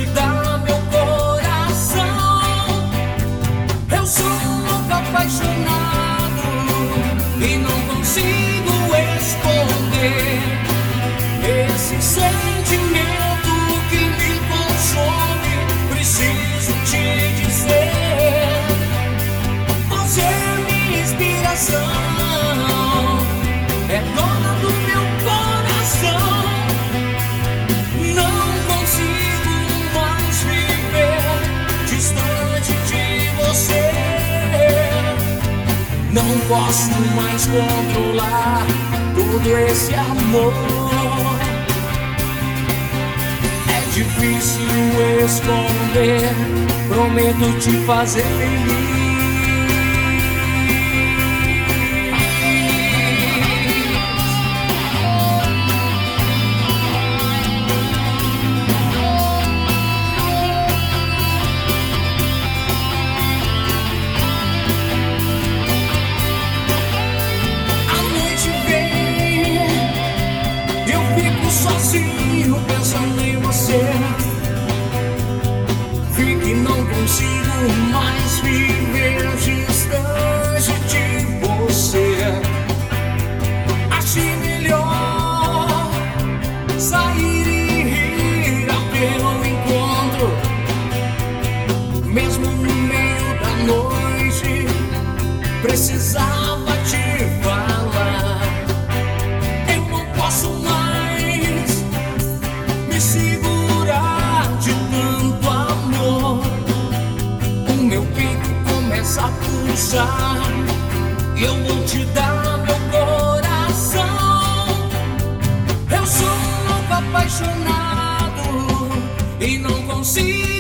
dar meu coração. Eu sou louco apaixonado e não consigo esconder esse sentimento que me consome. Preciso te dizer, você é minha inspiração, é dona do meu coração. Não consigo mais viver distante de você. Não posso mais controlar todo esse amor. É difícil esconder, prometo te fazer feliz. Sozinho pensando em você, vi que não consigo mais viver distante de você. Achei melhor sair e rir a pelo encontro, mesmo no meio da noite. Precisava te falar, eu não posso mais me segurar de tanto amor. O meu peito começa a pulsar e eu vou te dar meu coração. Eu sou louco apaixonado e não consigo